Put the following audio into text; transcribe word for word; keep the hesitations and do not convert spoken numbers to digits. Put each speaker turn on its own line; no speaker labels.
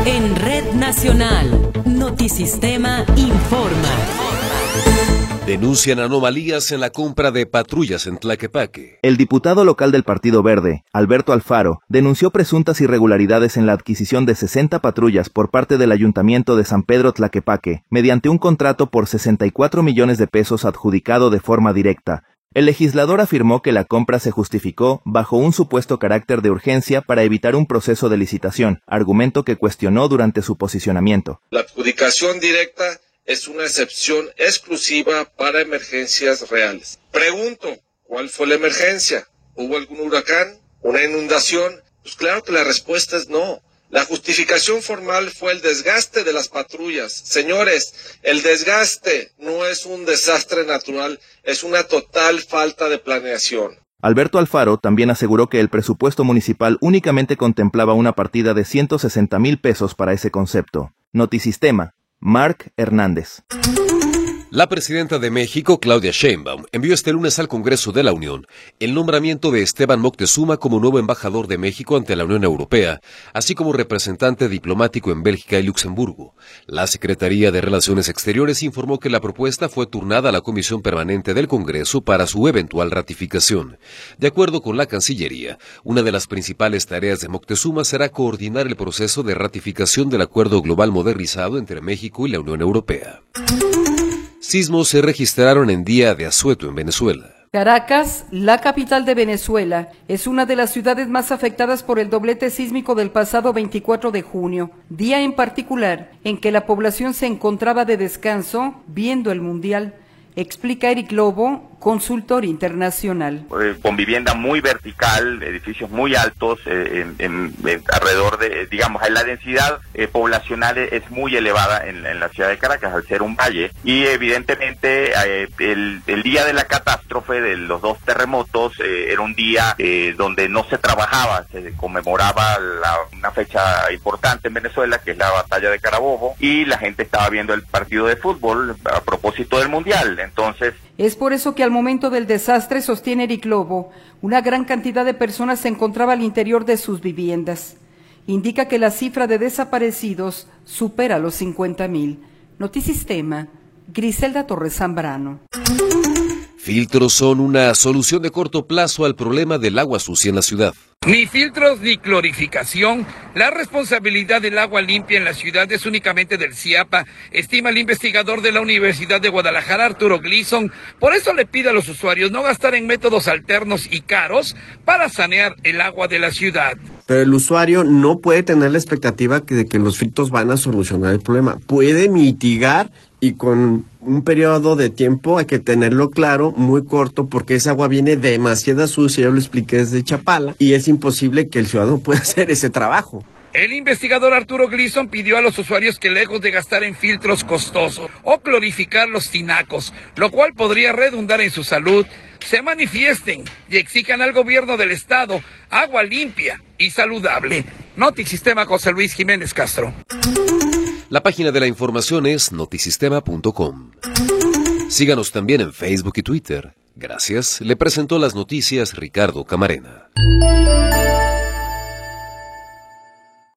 En Red Nacional, Notisistema informa.
Denuncian anomalías en la compra de patrullas en Tlaquepaque.
El diputado local del Partido Verde, Alberto Alfaro, denunció presuntas irregularidades en la adquisición de sesenta patrullas por parte del Ayuntamiento de San Pedro Tlaquepaque, mediante un contrato por sesenta y cuatro millones de pesos adjudicado de forma directa. El legislador afirmó que la compra se justificó bajo un supuesto carácter de urgencia para evitar un proceso de licitación, argumento que cuestionó durante su posicionamiento.
La adjudicación directa es una excepción exclusiva para emergencias reales. Pregunto, ¿cuál fue la emergencia? ¿Hubo algún huracán? ¿Una inundación? Pues claro que la respuesta es no. La justificación formal fue el desgaste de las patrullas. Señores, el desgaste no es un desastre natural, es una total falta de planeación.
Alberto Alfaro también aseguró que el presupuesto municipal únicamente contemplaba una partida de ciento sesenta mil pesos para ese concepto. Notisistema, Marc Hernández.
La presidenta de México, Claudia Sheinbaum, envió este lunes al Congreso de la Unión el nombramiento de Esteban Moctezuma como nuevo embajador de México ante la Unión Europea, así como representante diplomático en Bélgica y Luxemburgo. La Secretaría de Relaciones Exteriores informó que la propuesta fue turnada a la Comisión Permanente del Congreso para su eventual ratificación. De acuerdo con la Cancillería, una de las principales tareas de Moctezuma será coordinar el proceso de ratificación del Acuerdo Global Modernizado entre México y la Unión Europea. Sismos se registraron en Día de Asueto en Venezuela.
Caracas, la capital de Venezuela, es una de las ciudades más afectadas por el doblete sísmico del pasado veinticuatro de junio, día en particular en que la población se encontraba de descanso viendo el Mundial, explica Eric Lobo, consultor internacional.
Eh, con vivienda muy vertical, edificios muy altos, eh, en, en, en, alrededor de, digamos, la densidad eh, poblacional es muy elevada en, en la ciudad de Caracas, al ser un valle, y evidentemente eh, el, el día de la catástrofe de los dos terremotos eh, era un día eh, donde no se trabajaba, se conmemoraba la, una fecha importante en Venezuela, que es la batalla de Carabobo, y la gente estaba viendo el partido de fútbol a propósito del Mundial. Entonces,
es por eso que al momento del desastre, sostiene Eric Lobo, una gran cantidad de personas se encontraba al interior de sus viviendas. Indica que la cifra de desaparecidos supera los cincuenta mil. Notisistema, Griselda Torres Zambrano.
Filtros son una solución de corto plazo al problema del agua sucia en la ciudad.
Ni filtros ni clorificación. La responsabilidad del agua limpia en la ciudad es únicamente del CIAPA, estima el investigador de la Universidad de Guadalajara, Arturo Gleason. Por eso le pide a los usuarios no gastar en métodos alternos y caros para sanear el agua de la ciudad.
Pero el usuario no puede tener la expectativa de que los filtros van a solucionar el problema. Puede mitigar, y con un periodo de tiempo hay que tenerlo claro, muy corto, porque esa agua viene demasiado sucia, yo lo expliqué desde Chapala, y es imposible que el ciudadano pueda hacer ese trabajo.
El investigador Arturo Gleason pidió a los usuarios que, lejos de gastar en filtros costosos o clorificar los tinacos, lo cual podría redundar en su salud, se manifiesten y exijan al gobierno del estado agua limpia y saludable. Notisistema, José Luis Jiménez Castro.
La página de la información es notisistema punto com. Síganos también en Facebook y Twitter. Gracias. Le presentó las noticias Ricardo Camarena.